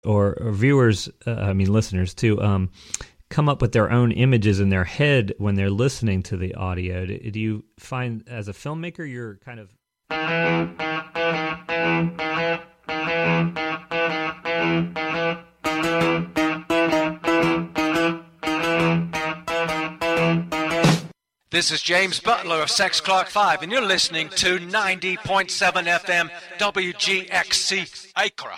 or viewers, listeners too, come up with their own images in their head when they're listening to the audio. Do you find, as a filmmaker, you're kind of... This is James Butler of Sex Clark 5, and you're listening to 90.7 FM WGXC Accra.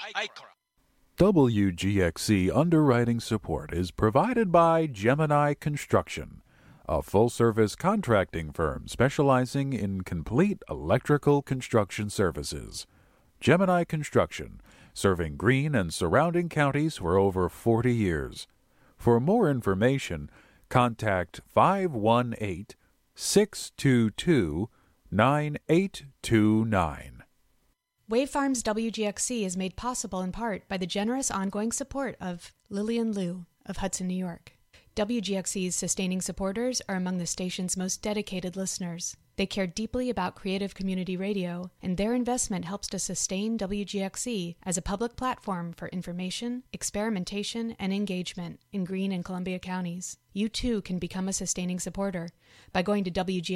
WGXC underwriting support is provided by Gemini Construction, a full-service contracting firm specializing in complete electrical construction services. Gemini Construction, serving Greene and surrounding counties for over 40 years. For more information, contact 518-622-9829. Wave Farms WGXC is made possible in part by the generous ongoing support of Lillian Liu of Hudson, New York. WGXC's sustaining supporters are among the station's most dedicated listeners. They care deeply about creative community radio, and their investment helps to sustain WGXC as a public platform for information, experimentation, and engagement in Greene and Columbia counties. You too can become a sustaining supporter by going to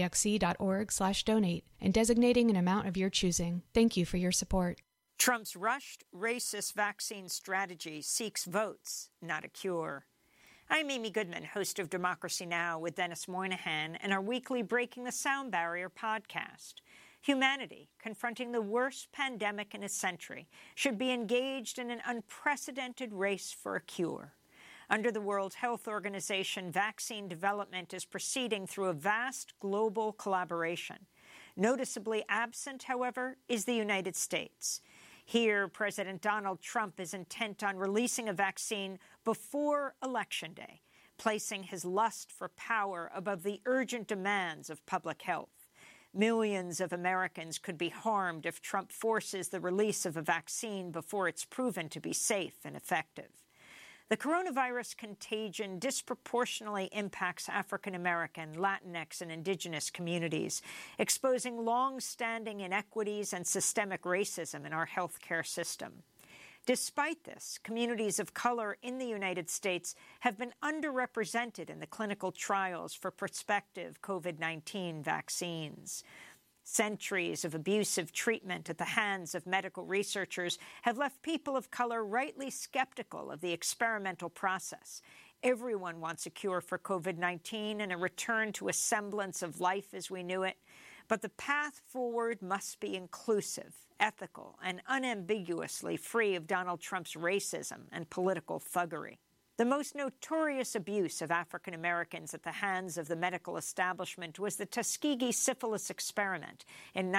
wgxc.org/donate and designating an amount of your choosing. Thank you for your support. Trump's rushed, racist vaccine strategy seeks votes, not a cure. I'm Amy Goodman, host of Democracy Now! With Dennis Moynihan and our weekly Breaking the Sound Barrier podcast. Humanity, confronting the worst pandemic in a century, should be engaged in an unprecedented race for a cure. Under the World Health Organization, vaccine development is proceeding through a vast global collaboration. Noticeably absent, however, is the United States. Here, President Donald Trump is intent on releasing a vaccine before Election Day, placing his lust for power above the urgent demands of public health. Millions of Americans could be harmed if Trump forces the release of a vaccine before it's proven to be safe and effective. The coronavirus contagion disproportionately impacts African American, Latinx, and indigenous communities, exposing long-standing inequities and systemic racism in our healthcare system. Despite this, communities of color in the United States have been underrepresented in the clinical trials for prospective COVID-19 vaccines. Centuries of abusive treatment at the hands of medical researchers have left people of color rightly skeptical of the experimental process. Everyone wants a cure for COVID-19 and a return to a semblance of life as we knew it. But the path forward must be inclusive, ethical, and unambiguously free of Donald Trump's racism and political thuggery. The most notorious abuse of African Americans at the hands of the medical establishment was the Tuskegee syphilis experiment. In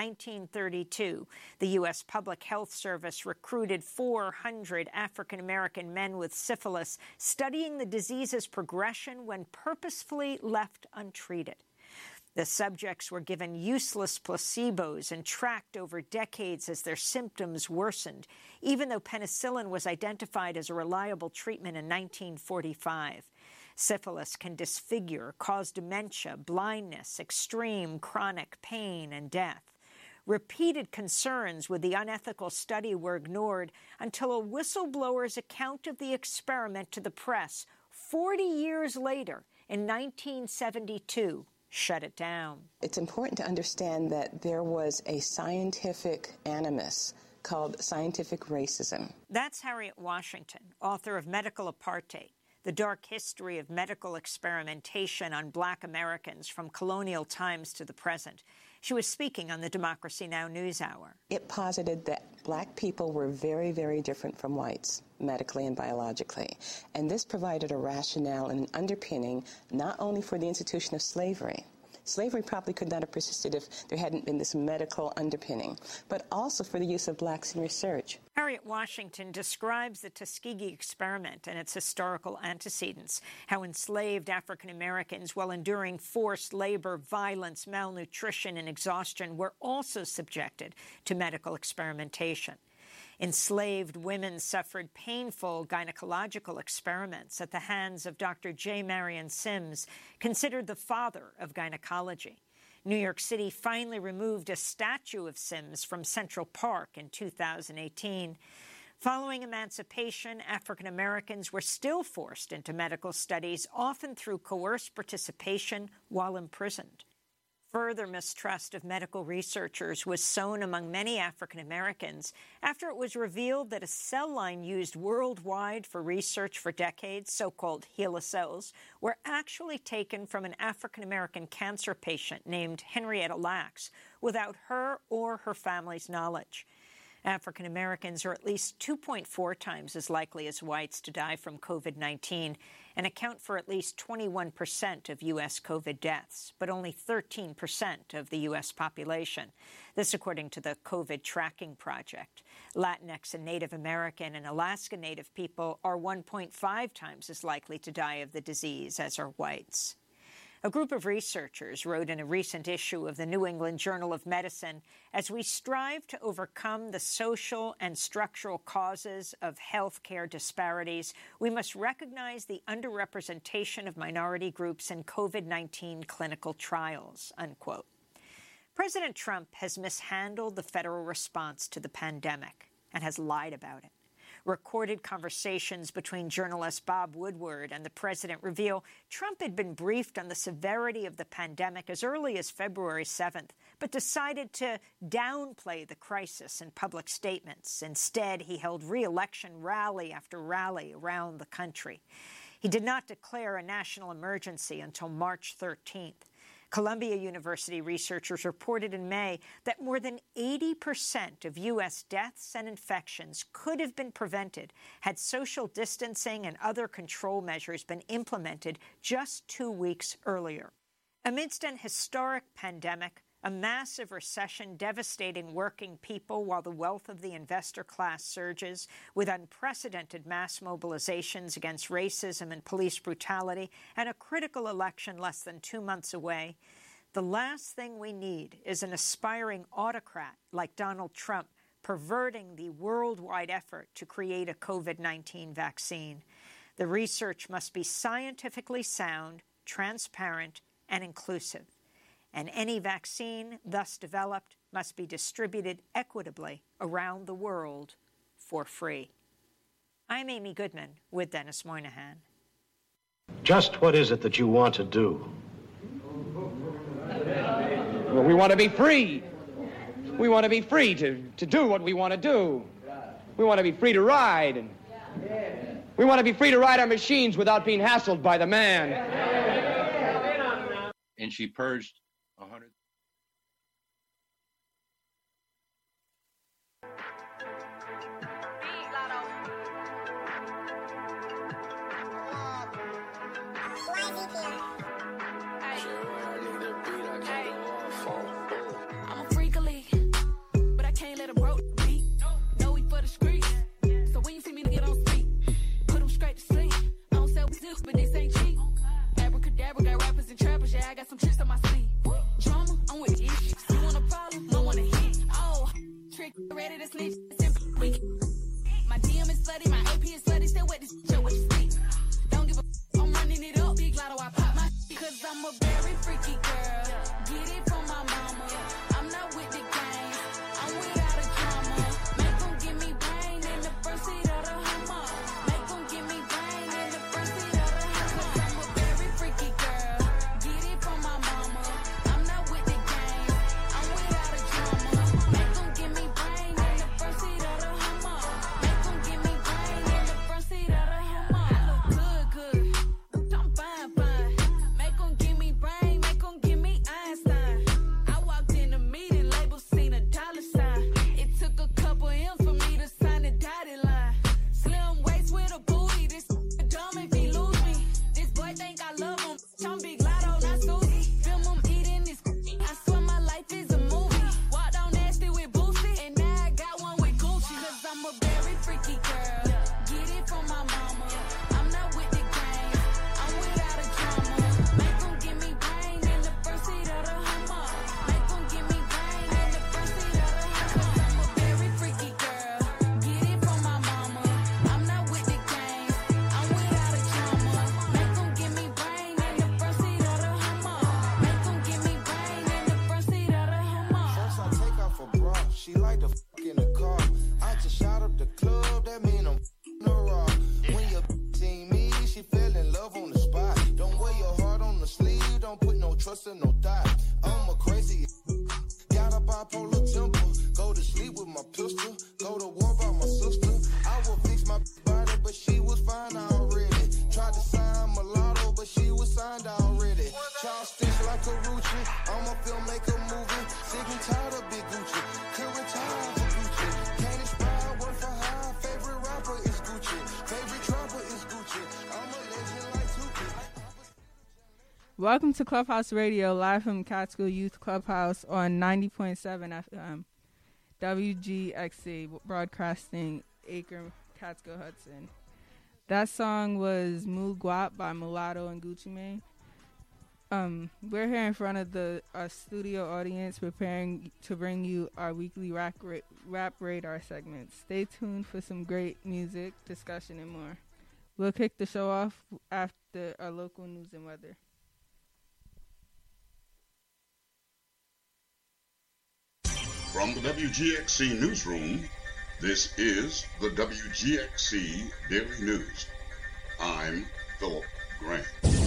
1932, the U.S. Public Health Service recruited 400 African American men with syphilis, studying the disease's progression when purposefully left untreated. The subjects were given useless placebos and tracked over decades as their symptoms worsened, even though penicillin was identified as a reliable treatment in 1945. Syphilis can disfigure, cause dementia, blindness, extreme chronic pain, and death. Repeated concerns with the unethical study were ignored until a whistleblower's account of the experiment to the press 40 years later, in 1972, shut it down. It's important to understand that there was a scientific animus called scientific racism. That's Harriet Washington, author of Medical Apartheid, The Dark History of Medical Experimentation on Black Americans from Colonial Times to the Present. She was speaking on the Democracy Now! NewsHour. It posited that black people were very, very different from whites, medically and biologically. And this provided a rationale and an underpinning not only for the institution of slavery. Slavery probably could not have persisted if there hadn't been this medical underpinning, but also for the use of blacks in research. Harriet Washington describes the Tuskegee experiment and its historical antecedents, how enslaved African Americans, while enduring forced labor, violence, malnutrition, and exhaustion, were also subjected to medical experimentation. Enslaved women suffered painful gynecological experiments at the hands of Dr. J. Marion Sims, considered the father of gynecology. New York City finally removed a statue of Sims from Central Park in 2018. Following emancipation, African Americans were still forced into medical studies, often through coerced participation while imprisoned. Further mistrust of medical researchers was sown among many African Americans after it was revealed that a cell line used worldwide for research for decades, so-called HeLa cells, were actually taken from an African American cancer patient named Henrietta Lacks without her or her family's knowledge. African Americans are at least 2.4 times as likely as whites to die from COVID-19 and account for at least 21% of U.S. COVID deaths, but only 13% of the U.S. population. This according to the COVID Tracking Project. Latinx and Native American and Alaska Native people are 1.5 times as likely to die of the disease as are whites. A group of researchers wrote in a recent issue of the New England Journal of Medicine, as we strive to overcome the social and structural causes of health care disparities, we must recognize the underrepresentation of minority groups in COVID-19 clinical trials, unquote. President Trump has mishandled the federal response to the pandemic and has lied about it. Recorded conversations between journalist Bob Woodward and the president reveal Trump had been briefed on the severity of the pandemic as early as February 7th, but decided to downplay the crisis in public statements. Instead, he held re-election rally after rally around the country. He did not declare a national emergency until March 13th. Columbia University researchers reported in May that more than 80% of U.S. deaths and infections could have been prevented had social distancing and other control measures been implemented just 2 weeks earlier. Amidst an historic pandemic, a massive recession devastating working people while the wealth of the investor class surges, with unprecedented mass mobilizations against racism and police brutality, and a critical election less than 2 months away, the last thing we need is an aspiring autocrat like Donald Trump perverting the worldwide effort to create a COVID-19 vaccine. The research must be scientifically sound, transparent, and inclusive. And any vaccine thus developed must be distributed equitably around the world for free. I'm Amy Goodman with Dennis Moynihan. Just what is it that you want to do? Well, we want to be free. We want to be free to do what we want to do. We want to be free to ride. And we want to be free to ride our machines without being hassled by the man. And she purged 100. I'm a freak of league, but I can't let a broke beat. No, we for the streets. So when you see me to get on speak, put them straight to sleep. I don't sell this, but this ain't cheap. Abracadabra, got rappers and trappers. Yeah, I got some tricks on my sleeve. Drama, trust in no thigh. I'm a crazy. Got a bipolar temper. Go to sleep with my pistol. Go to war by my sister. I will fix my body, but she was fine already. Tried to sign mulatto, but she was signed already. Child stitch like a Rucci. I'm a filmmaker movie. Sick and tired of Big Gucci. Could retire for Gucci. Can't inspire, work for hire. Favorite rapper is Gucci. Favorite trapper is Gucci. I'm a legend like Tupac. Welcome to Clubhouse Radio, live from Catskill Youth Clubhouse on 90.7 FM. WGXC, broadcasting Acre, Catskill, Hudson. That song was Moo Guap by Mulatto and Gucci Mane. We're here in front of the studio audience preparing to bring you our weekly rap radar segment. Stay tuned for some great music, discussion, and more. We'll kick the show off after our local news and weather. From the WGXC Newsroom, this is the WGXC Daily News. I'm Philip Grant.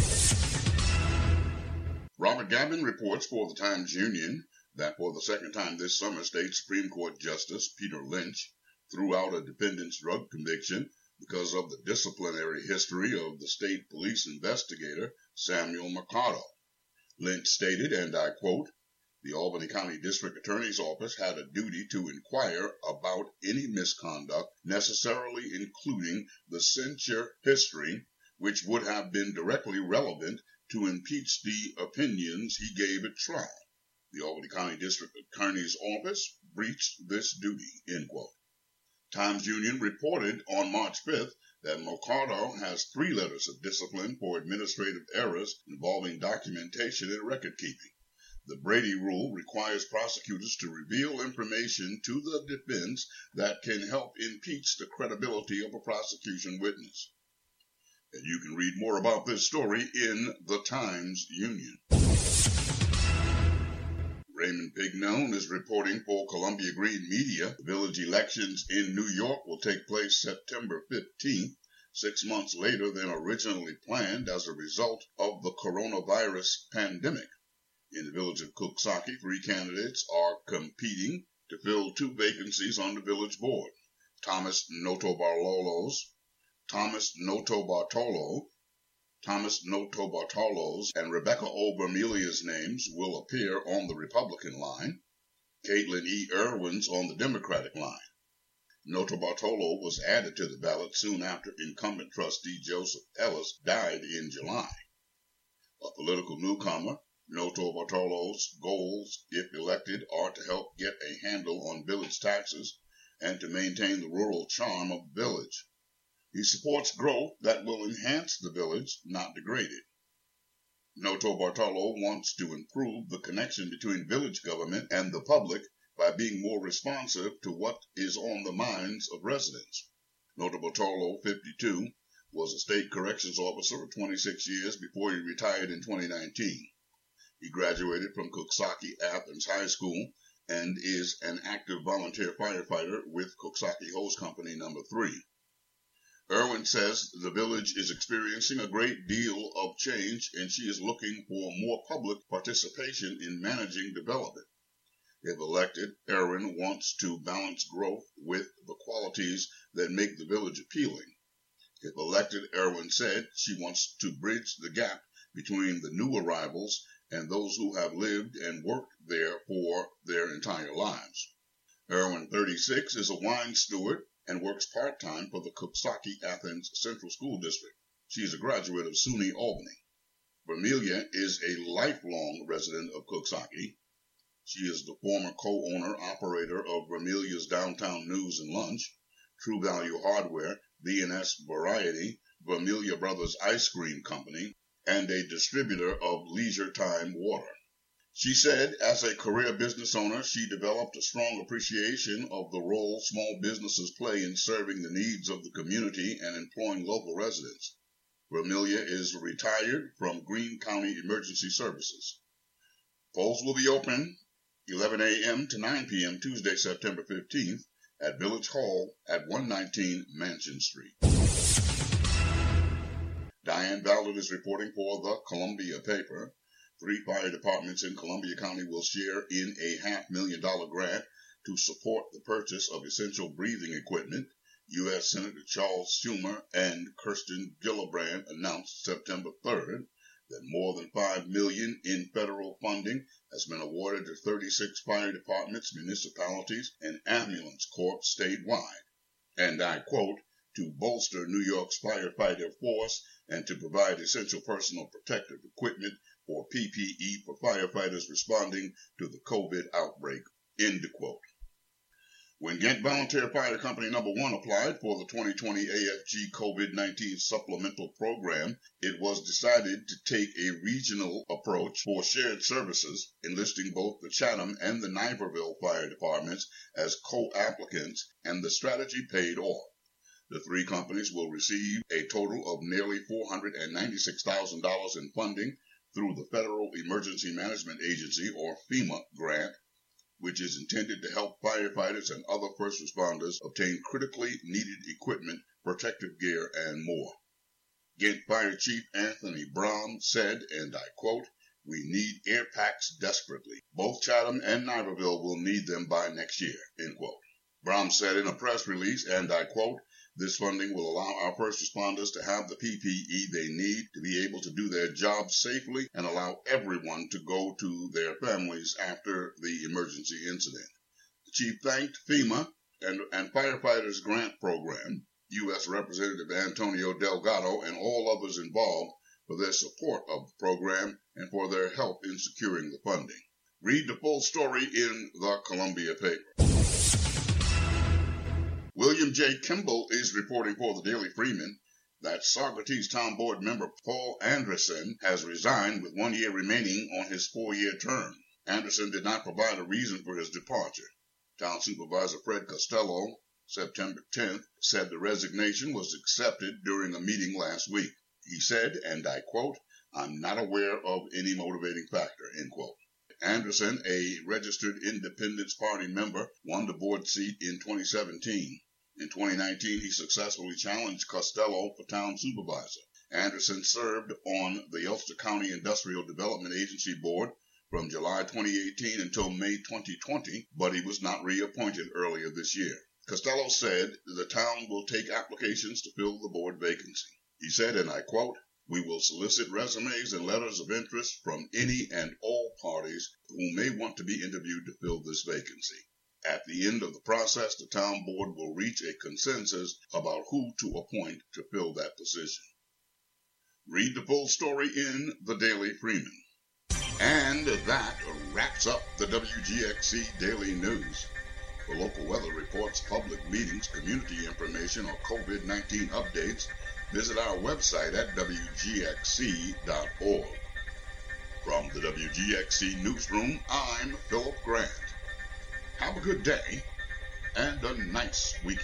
Robert Gavin reports for the Times-Union that for the second time this summer, State Supreme Court Justice Peter Lynch threw out a defendant's drug conviction because of the disciplinary history of the state police investigator Samuel Mercado. Lynch stated, and I quote, "The Albany County District Attorney's Office had a duty to inquire about any misconduct, necessarily including the censure history, which would have been directly relevant to impeach the opinions he gave at trial. The Albany County District Attorney's Office breached this duty," end quote. Times-Union reported on March 5th that Mercado has 3 letters of discipline for administrative errors involving documentation and record keeping. The Brady Rule requires prosecutors to reveal information to the defense that can help impeach the credibility of a prosecution witness. And you can read more about this story in the Times-Union. Raymond Pignone is reporting for Columbia Green Media. The village elections in New York will take place September 15th, 6 months later than originally planned as a result of the coronavirus pandemic. In the village of Cooksaki, 3 candidates are competing to fill 2 vacancies on the village board. Thomas Notobartolo's and Rebecca O. Vermilia's names will appear on the Republican line. Caitlin E. Irwin's on the Democratic line. Notobartolo was added to the ballot soon after incumbent trustee Joseph Ellis died in July. A political newcomer, Notobartolo's goals, if elected, are to help get a handle on village taxes and to maintain the rural charm of the village. He supports growth that will enhance the village, not degrade it. Notobartolo wants to improve the connection between village government and the public by being more responsive to what is on the minds of residents. Notobartolo, 52, was a state corrections officer for 26 years before he retired in 2019. He graduated from Cooksaki Athens High School and is an active volunteer firefighter with Cooksaki Hose Company No. 3. Irwin says the village is experiencing a great deal of change and she is looking for more public participation in managing development. If elected, Irwin wants to balance growth with the qualities that make the village appealing. If elected, Irwin said she wants to bridge the gap between the new arrivals and those who have lived and worked there for their entire lives. Irwin, 36, is a wine steward and works part-time for the Cooksaki Athens Central School District. She is a graduate of SUNY Albany. Vermilia is a lifelong resident of Cooksaki. She is the former co-owner-operator of Vermilia's Downtown News and Lunch, True Value Hardware, B&S Variety, Vermilia Brothers Ice Cream Company, and a distributor of Leisure Time Water. She said, as a career business owner, she developed a strong appreciation of the role small businesses play in serving the needs of the community and employing local residents. Vermilia is retired from Greene County Emergency Services. Polls will be open 11 a.m. to 9 p.m. Tuesday, September 15th at Village Hall at 119 Mansion Street. Diane Ballard is reporting for the Columbia paper. 3 fire departments in Columbia County will share in a $500,000 grant to support the purchase of essential breathing equipment, U.S. Senator Charles Schumer and Kirsten Gillibrand announced September 3rd that more than $5 million in federal funding has been awarded to 36 fire departments, municipalities, and ambulance corps statewide. And I quote, to bolster New York's firefighter force and to provide essential personal protective equipment or PPE for firefighters responding to the COVID outbreak, end quote. When Ghent Volunteer Fire Company No. 1 applied for the 2020 AFG COVID-19 supplemental program, it was decided to take a regional approach for shared services, enlisting both the Chatham and the Niverville fire departments as co-applicants, and the strategy paid off. The 3 companies will receive a total of nearly $496,000 in funding through the Federal Emergency Management Agency, or FEMA, grant, which is intended to help firefighters and other first responders obtain critically needed equipment, protective gear, and more. Ghent Fire Chief Anthony Brom said, and I quote, we need air packs desperately. Both Chatham and Niverville will need them by next year, end quote. Brom said in a press release, and I quote, this funding will allow our first responders to have the PPE they need to be able to do their jobs safely and allow everyone to go to their families after the emergency incident. The chief thanked FEMA and Firefighters Grant Program, U.S. Representative Antonio Delgado, and all others involved for their support of the program and for their help in securing the funding. Read the full story in the Columbia paper. William J. Kimball is reporting for the Daily Freeman that Saugerties Town Board member Paul Anderson has resigned with 1 year remaining on his 4-year term. Anderson did not provide a reason for his departure. Town Supervisor Fred Costello, September 10th, said the resignation was accepted during a meeting last week. He said, and I quote, I'm not aware of any motivating factor, end quote. Anderson, a registered Independence Party member, won the board seat in 2017. In 2019, he successfully challenged Costello for town supervisor. Anderson served on the Ulster County Industrial Development Agency Board from July 2018 until May 2020, but he was not reappointed earlier this year. Costello said the town will take applications to fill the board vacancy. He said, and I quote, we will solicit resumes and letters of interest from any and all parties who may want to be interviewed to fill this vacancy. At the end of the process, the town board will reach a consensus about who to appoint to fill that position. Read the full story in the Daily Freeman. And that wraps up the WGXC Daily News. For local weather reports, public meetings, community information, or COVID-19 updates, visit our website at WGXC.org. From the WGXC Newsroom, I'm Philip Grant. Have a good day and a nice weekend.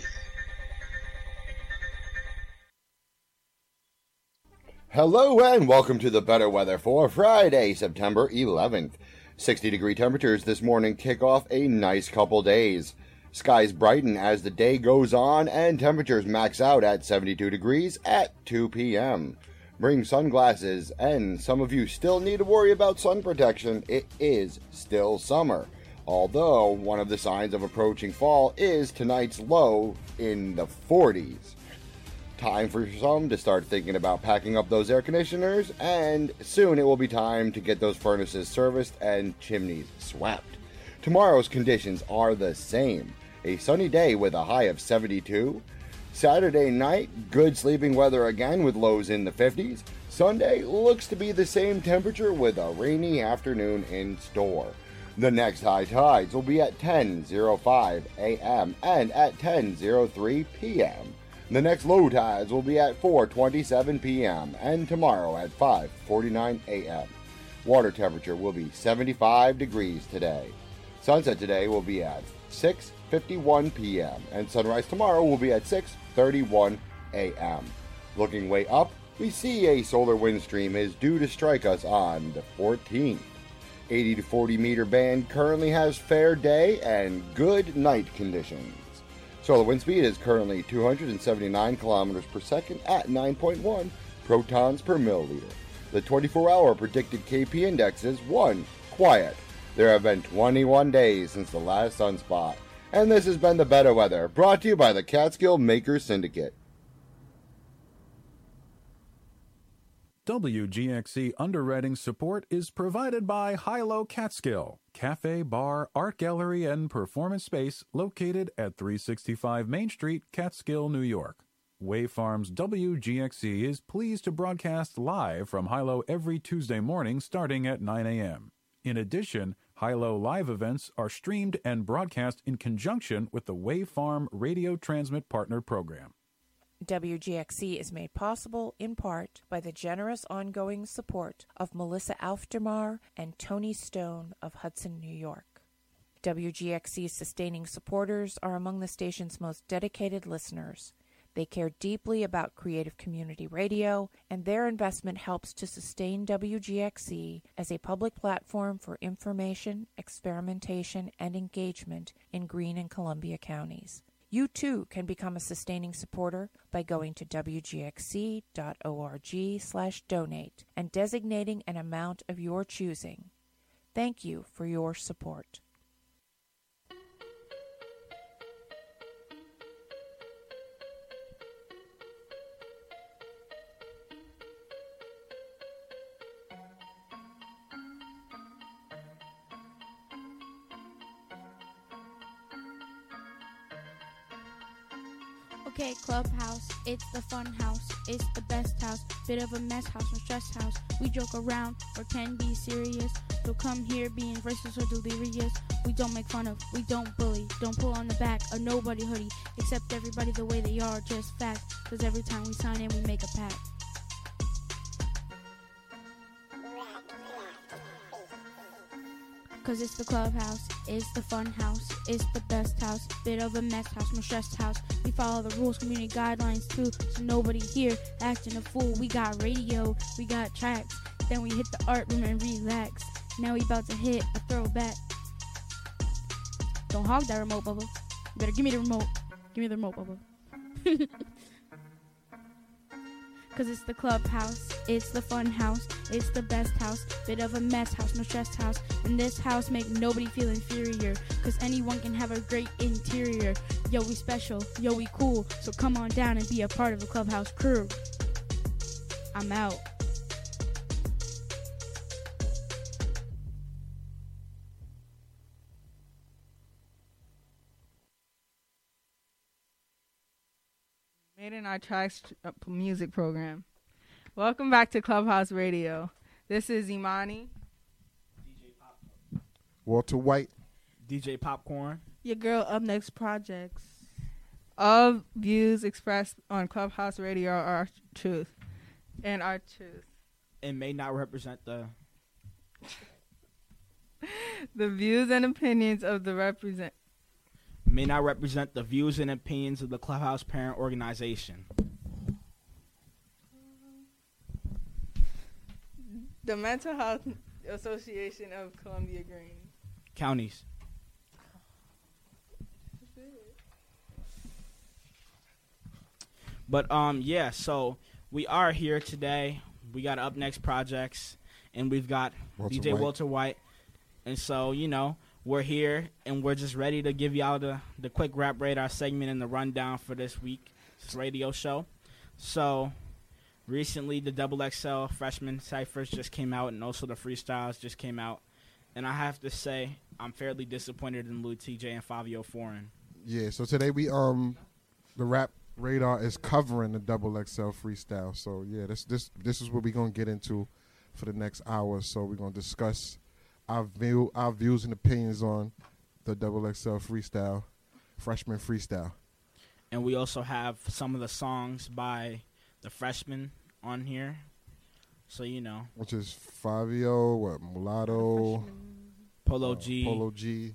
Hello and welcome to the better weather for Friday, September 11th. 60-degree temperatures this morning kick off a nice couple days. Skies brighten as the day goes on and temperatures max out at 72 degrees at 2 p.m. Bring sunglasses, and some of you still need to worry about sun protection. It is still summer. Although one of the signs of approaching fall is tonight's low in the 40s. Time for some to start thinking about packing up those air conditioners, and soon it will be time to get those furnaces serviced and chimneys swept. Tomorrow's conditions are the same. A sunny day with a high of 72. Saturday night, good sleeping weather again with lows in the 50s. Sunday looks to be the same temperature with a rainy afternoon in store. The next high tides will be at 10:05 a.m. and at 10:03 p.m. The next low tides will be at 4:27 p.m. and tomorrow at 5:49 a.m. Water temperature will be 75 degrees today. Sunset today will be at 6:51 p.m. and sunrise tomorrow will be at 6:31 a.m. Looking way up, we see a solar wind stream is due to strike us on the 14th. 80 to 40 meter band currently has fair day and good night conditions. Solar wind speed is currently 279 kilometers per second at 9.1 protons per milliliter. The 24-hour predicted KP index is 1. Quiet. There have been 21 days since the last sunspot. And this has been the Better Weather, brought to you by the Catskill Maker Syndicate. WGXC underwriting support is provided by Hilo Catskill, cafe, bar, art gallery, and performance space located at 365 Main Street, Catskill, New York. Wave Farms WGXC is pleased to broadcast live from Hilo every Tuesday morning starting at 9 a.m. In addition, Hilo live events are streamed and broadcast in conjunction with the Wave Farm Radio Transmit Partner Program. WGXC is made possible in part by the generous ongoing support of Melissa Aufdermar and Tony Stone of Hudson, New York. WGXC's sustaining supporters are among the station's most dedicated listeners. They care deeply about creative community radio, and their investment helps to sustain WGXC as a public platform for information, experimentation, and engagement in Greene and Columbia counties. You too can become a sustaining supporter by going to wgxc.org/donate and designating an amount of your choosing. Thank you for your support. Okay, Clubhouse, it's the fun house, it's the best house, bit of a mess house, no stress house. We joke around or can be serious, so come here being racist or delirious. We don't make fun of, we don't bully, don't pull on the back of nobody hoodie, accept everybody the way they are, just facts, cause every time we sign in we make a pact. Cause it's the clubhouse, it's the fun house, it's the best house, bit of a mess house, no stress house. We follow the rules, community guidelines too, so nobody here acting a fool. We got radio, we got tracks, then we hit the art room and relax. Now we about to hit a throwback. Don't hog that remote, Bubba. You better give me the remote. Give me the remote, Bubba. Cause it's the clubhouse, it's the fun house, it's the best house, bit of a mess house, no stress house. In this house, make nobody feel inferior, cause anyone can have a great interior. Yo, we special, yo, we cool, so come on down and be a part of the clubhouse crew. I'm out. Made in Our Tracks music program. Welcome back to Clubhouse Radio. This is Imani, Walter White, DJ Popcorn. Your girl Up Next Projects. All views expressed on Clubhouse Radio are our truth. And our truth. And may not represent the views and opinions of the may not represent the views and opinions of the Clubhouse parent organization. The Mental Health Association of Columbia Greene Counties. But yeah, so we are here today. We got Up Next Projects, and we've got DJ Walter White. And so, you know, we're here, and we're just ready to give y'all the quick rap radar segment and the rundown for this week's radio show. So, recently, the XXL freshman ciphers just came out, and also the freestyles just came out. And I have to say, I'm fairly disappointed in Lil TJ and Fabio Foreign. Yeah, so today we the rap radar is covering the XXL freestyle. So yeah, this is what we're gonna get into for the next hour. So we're gonna discuss our views and opinions on the XXL freestyle, freshman freestyle. And we also have some of the songs by the freshmen on here. So, you know. Which is Fabio, Mulatto, Polo G. Polo G.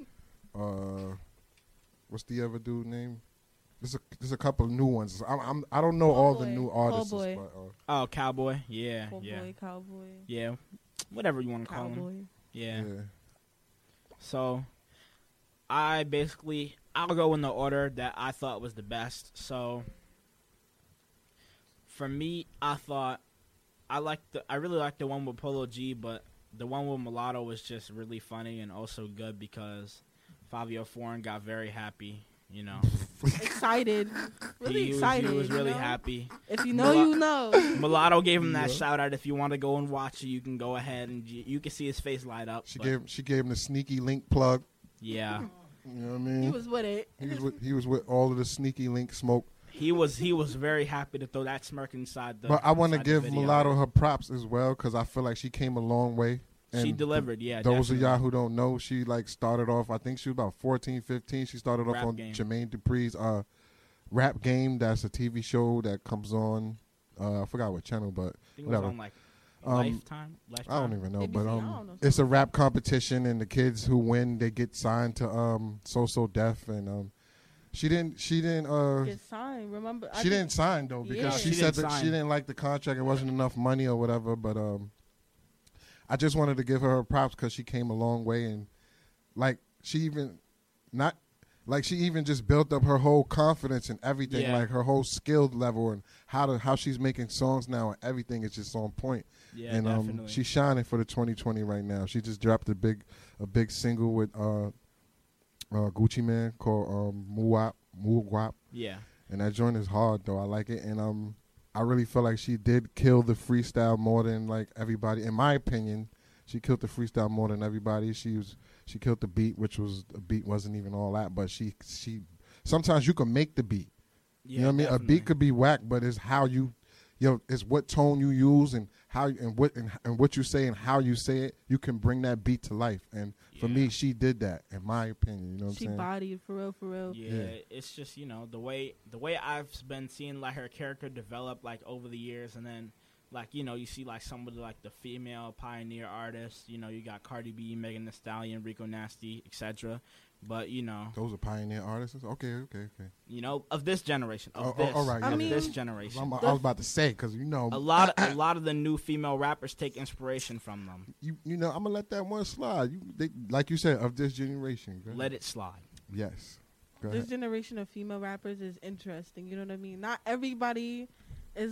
What's the other dude name? There's a couple of new ones. I don't know all the new artists. But, Cowboy. Yeah. Cowboy. Yeah. Whatever you want to call him. Yeah. So, I'll go in the order that I thought was the best. So, for me, I thought I really like the one with Polo G, but the one with Mulatto was just really funny and also good because Fabio Foreign got very happy. You know, excited, really excited. He was really happy. If you know, you know. Mulatto gave him that shout out. If you want to go and watch it, you can go ahead and you can see his face light up. She gave him the sneaky link plug. Yeah, you know what I mean. He was with it. He was with all of the sneaky link smoke. He was very happy to throw that smirk inside the. But I want to give Mulatto her props as well because I feel like she came a long way. And she delivered, those definitely. of y'all who don't know, she started off, I think she was about 14, 15. She started off on Jermaine Dupri's Rap Game. That's a TV show that comes on, I forgot what channel, but I think whatever. It was on Lifetime? I don't even know, ABC, but it's a rap competition, and the kids who win, they get signed to So Def, and she didn't get signed. Remember, she didn't sign though because she said that she didn't like the contract. It wasn't enough money or whatever, but I just wanted to give her props because she came a long way, and she even just built up her whole confidence and everything, like her whole skill level and how she's making songs now and everything is just on point. Yeah, and definitely. She's shining for the 2020 right now. She just dropped a big single with Gucci Mane called Muwap. Yeah, and that joint is hard though. I like it, and I really feel like she did kill the freestyle more than everybody. In my opinion, she killed the freestyle more than everybody. She killed the beat, which wasn't even all that. But she sometimes you can make the beat. Yeah, you know what I mean? definitely. A beat could be whack, but it's how it's what tone you use and how and what you say and how you say it. You can bring that beat to life. And for me, she did that. In my opinion, you know what I'm saying? She bodied for real. Yeah, it's just the way I've been seeing her character develop over the years, and then you see somebody like the female pioneer artists. You got Cardi B, Megan Thee Stallion, Rico Nasty, etc. But those are pioneer artists. Okay. Of this generation. All right. Of this generation. I was about to say because a lot of the new female rappers take inspiration from them. I'm gonna let that one slide. Like you said, of this generation. Let it slide. Yes. This generation of female rappers is interesting. You know what I mean? Not everybody is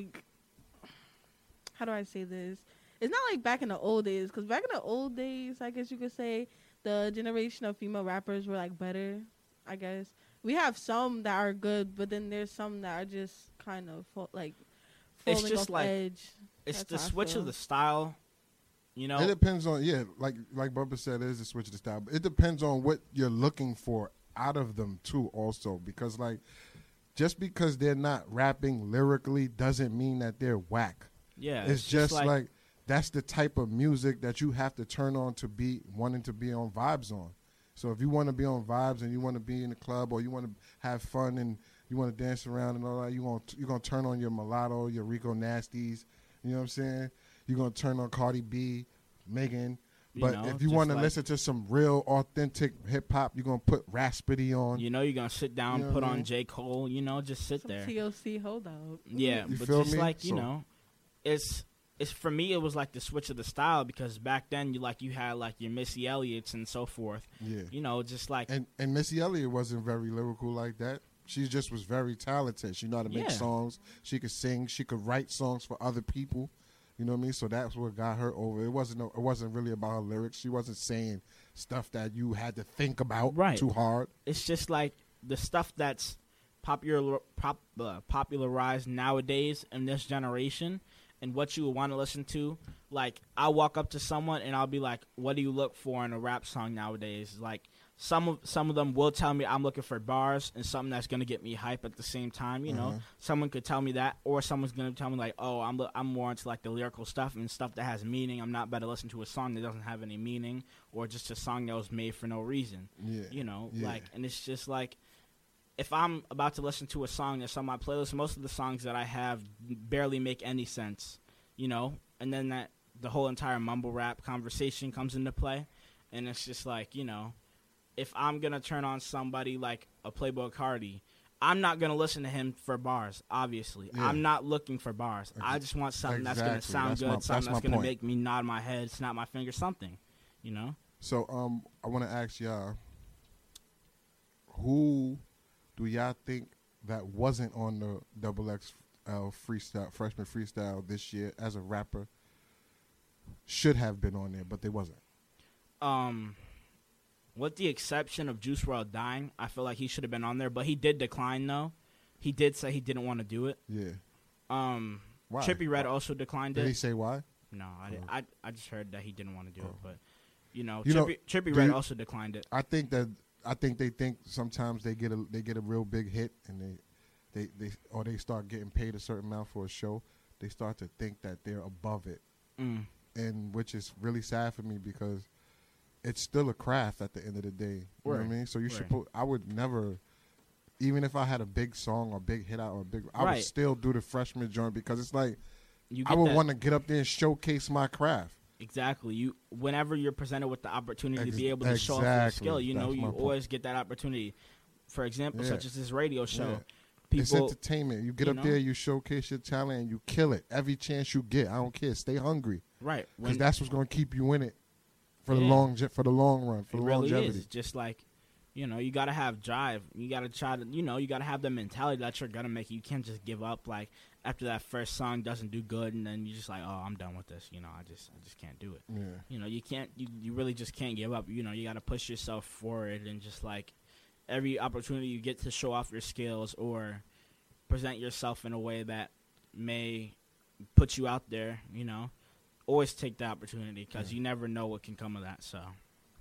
how do I say this? It's not like back in the old days, because back in the old days, I guess you could say, the generation of female rappers were better, I guess. We have some that are good, but then there's some that are just kind of falling off edge. It's the switch of the style, It depends on, like Bubba said, it is the switch of the style. But it depends on what you're looking for out of them, too, also. Because, just because they're not rapping lyrically doesn't mean that they're whack. Yeah. It's just that's the type of music that you have to turn on to be wanting to be on vibes on. So if you want to be on vibes and you want to be in the club or you want to have fun and you want to dance around and all that, you're gonna turn on your Mulatto, your Rico Nasties. You know what I'm saying? You're gonna turn on Cardi B, Megan. But if you want to listen to some real authentic hip hop, you're gonna put Raspity on. You're gonna sit down, put on J. Cole. Just sit there. TLC, hold up. Yeah, but just it's for me. It was the switch of the style because back then you had your Missy Elliott's and so forth. Yeah, just and Missy Elliott wasn't very lyrical like that. She just was very talented. She knew how to make songs. She could sing. She could write songs for other people. You know what I mean? So that's what got her over. It wasn't really about her lyrics. She wasn't saying stuff that you had to think about too hard. It's just the stuff that's popularized nowadays in this generation and what you would want to listen to. I'll walk up to someone and I'll be like, what do you look for in a rap song nowadays? Some of them will tell me I'm looking for bars and something that's going to get me hype at the same time. Someone could tell me that, or someone's going to tell me I'm more into the lyrical stuff and stuff that has meaning. I'm not about to listen to a song that doesn't have any meaning or just a song that was made for no reason. And it's just if I'm about to listen to a song that's on my playlist, most of the songs that I have barely make any sense, and then the whole entire mumble rap conversation comes into play, and it's just if I'm going to turn on somebody like a Playboi Carti, I'm not going to listen to him for bars, obviously. Yeah. I'm not looking for bars. I just want something that's going to sound good, something that's going to make me nod my head, snap my fingers, something, So I want to ask y'all, who do y'all think that wasn't on the XX freshman freestyle this year as a rapper should have been on there, but they wasn't. With the exception of Juice WRLD dying, I feel like he should have been on there, but he did decline though. He did say he didn't want to do it. Yeah. Why? Trippie Redd also declined it. Did he say why? No, I just heard that he didn't want to do it, but Trippie Redd also declined it. I think they think sometimes they get a real big hit and they start getting paid a certain amount for a show. They start to think that they're above it, and which is really sad for me because it's still a craft at the end of the day. You know what I mean? So you should I would never, even if I had a big song or big hit out or I would still do the freshman joint because it's like I would want to get up there and showcase my craft. Exactly. Whenever you're presented with the opportunity to be able to show off your skill, you always get that opportunity. For example, such as this radio show. Yeah. People, it's entertainment. You get up there, you showcase your talent, and you kill it every chance you get. I don't care. Stay hungry, right? Because that's what's going to keep you in it for the long run, for the longevity. Really is. Just like, you got to have drive. You got to try to, you got to have the mentality that you're gonna make it. You can't just give up like after that first song doesn't do good, and then you're just like, oh, I'm done with this. I just can't do it. Yeah. You can't. You really just can't give up. You got to push yourself forward and just like. Every opportunity you get to show off your skills or present yourself in a way that may put you out there, always take the opportunity because you never know what can come of that. So,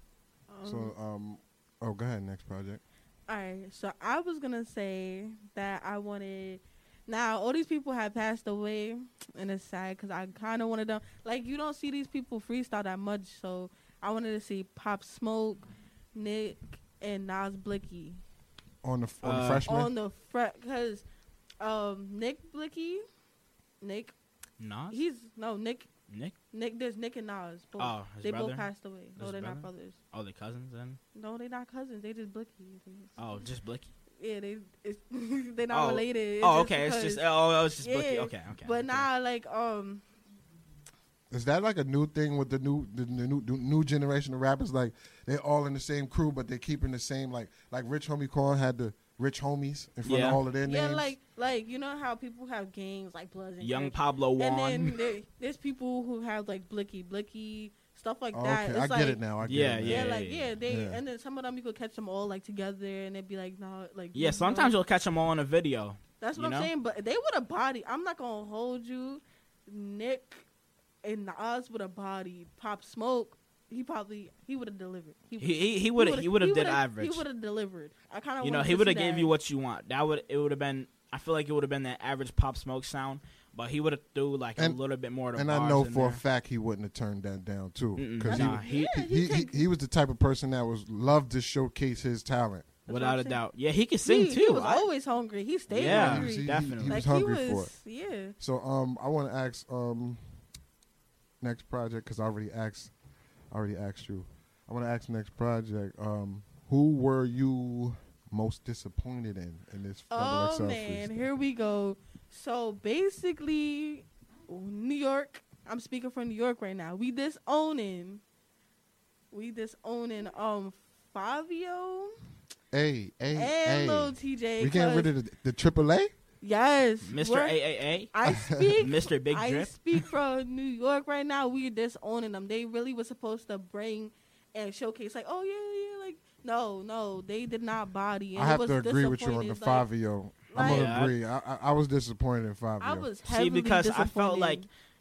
go ahead. Next project. All right. So I was gonna say that I wanted. Now all these people have passed away, and it's sad because I kind of wanted them. Like you don't see these people freestyle that much, so I wanted to see Pop Smoke, Nick. And Nas Blicky on the freshman because Nick Blicky, Nick Nas Nick there's Nick and Nas both. They brother? both passed away. No, they're not brothers. Oh, they cousins then? No, they're not cousins. They just Blicky. Oh, just Blicky. Yeah, they're not related. Okay, it's just Blicky. Okay. But now is that like a new thing with the new generation of rappers? Like they're all in the same crew, but they're keeping the same like Rich Homie Quan had the Rich Homies in front of all of their names. Yeah, like you know how people have gangs like Bloods and Young Pablo Juan. And then there's people who have like Blicky stuff like that. Okay, it's I get it now. And then some of them you could catch them all like together, and they'd be like, no, like sometimes you'll catch them all in a video. That's what I'm saying. But they would have bodied. I'm not gonna hold you, Nick. And Nas would have bodied Pop Smoke. He would have delivered. He would have did average. He would have delivered. I kind of he would have gave you what you want. It would have been. I feel like it would have been that average Pop Smoke sound, but he would have threw like a little bit more. And I know for a fact he wouldn't have turned that down too, because he was the type of person that loved to showcase his talent. Without a doubt. Yeah, he could sing too. He was always hungry. He stayed hungry. Definitely. He was hungry for it. Yeah. So I want to ask next project because I already asked you. I want to ask next project. Who were you most disappointed in this XXL man, freestyle? Here we go. So basically, New York. I'm speaking from New York right now. We disowning Fabio. Hey, Lil TJ. We getting rid of the AAA. Yes, Mr. AAA. I speak, Mr. Big Drip. I speak from New York right now. We are disowning them. They really were supposed to bring and showcase, like, oh yeah, like no, they did not body. And I have to agree with you on the Fabio. I'm gonna agree. I was disappointed in Fabio. I was heavily because I felt like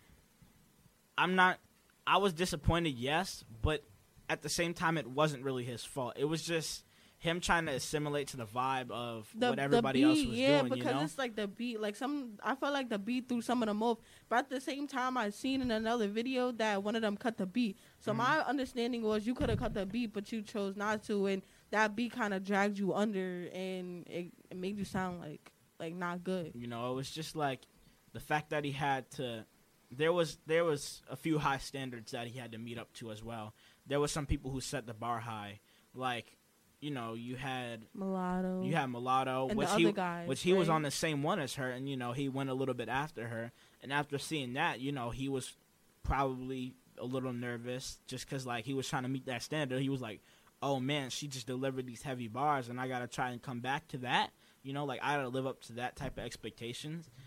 I was disappointed, yes, but at the same time, it wasn't really his fault. It was just him trying to assimilate to the vibe of what everybody else was doing. Yeah, because it's like the beat. Like I felt like the beat threw some of them off. But at the same time, I seen in another video that one of them cut the beat. So my understanding was you could have cut the beat, but you chose not to, and that beat kind of dragged you under, and it made you sound like not good. It was just like the fact that he had to. There was a few high standards that he had to meet up to as well. There was some people who set the bar high, like. You had Mulatto. And which he was on the same one as her, and he went a little bit after her. And after seeing that, he was probably a little nervous just because he was trying to meet that standard. He was like, "Oh man, she just delivered these heavy bars, and I gotta try and come back to that." I gotta live up to that type of expectations.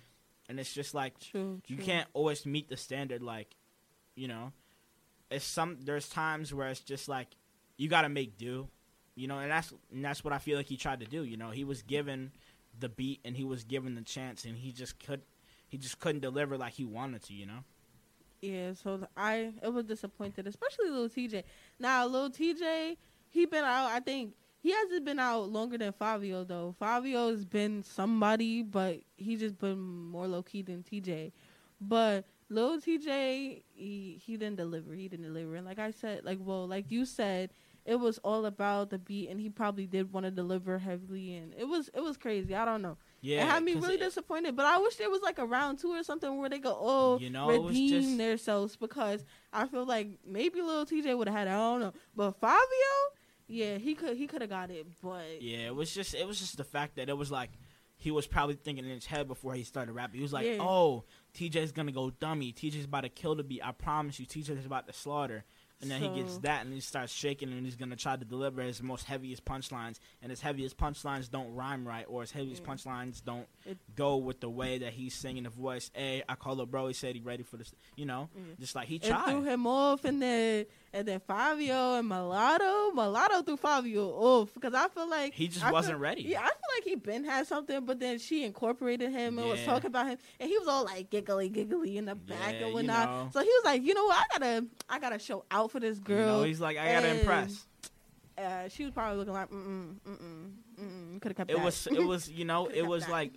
And it's just like True. you can't always meet the standard. Like, you know, there's times where it's just like you got to make do. You know, and that's what I feel like he tried to do. You know, he was given the beat and he was given the chance, and he just couldn't deliver like he wanted to. You know. Yeah, so it was disappointed, especially Lil TJ. Now, Lil TJ, he been out. I think he hasn't been out longer than Fabio though. Fabio's been somebody, but he just been more low key than TJ. But Lil TJ, he didn't deliver. He didn't deliver. And like I said, like you said, it was all about the beat, and he probably did want to deliver heavily, and it was crazy. I don't know. Yeah, it had me really disappointed. But I wish there was like a round 2 or something where they go, redeem themselves, because I feel like maybe Lil TJ would have had it. I don't know, but Fabio, yeah, he could have got it. But yeah, it was just the fact that it was like he was probably thinking in his head before he started rapping. He was like, "Oh, TJ's gonna go dummy. TJ's about to kill the beat. I promise you, TJ's about to slaughter." And then he gets that, and he starts shaking, and he's going to try to deliver his most heaviest punchlines. And his heaviest punchlines don't rhyme right, or his heaviest punchlines don't go with the way that he's singing the voice. Hey, I call up bro. He said he ready for this. You know, just like he tried. It threw him off, and then Fabio and Mulatto threw Fabio off, because I feel like he just wasn't ready. Yeah, I feel like he been had something, but then she incorporated him and was talking about him, and he was all like giggly in the back and whatnot. You know. So he was like, you know what, I gotta show out for this girl. You know, he's like, I gotta impress. She was probably looking like, could have kept that. It was, you know, it was like,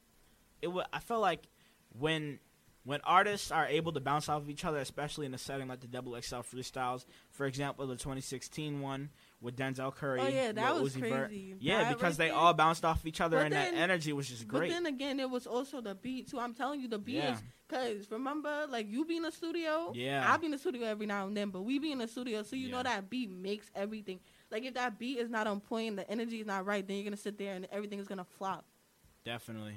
I felt like when artists are able to bounce off of each other, especially in a setting like the XXL freestyles, for example, the 2016 one with Denzel Curry. Oh yeah, that was Uzi crazy. Vert. Yeah, because they all bounced off each other, and that energy was just great. But then again, it was also the beat too. I'm telling you, the beat is, because remember, like, you be in the studio. Yeah, I be in the studio every now and then, but we be in the studio, so you know that beat makes everything. Like, if that beat is not on point, the energy is not right, then you're gonna sit there and everything is gonna flop. Definitely.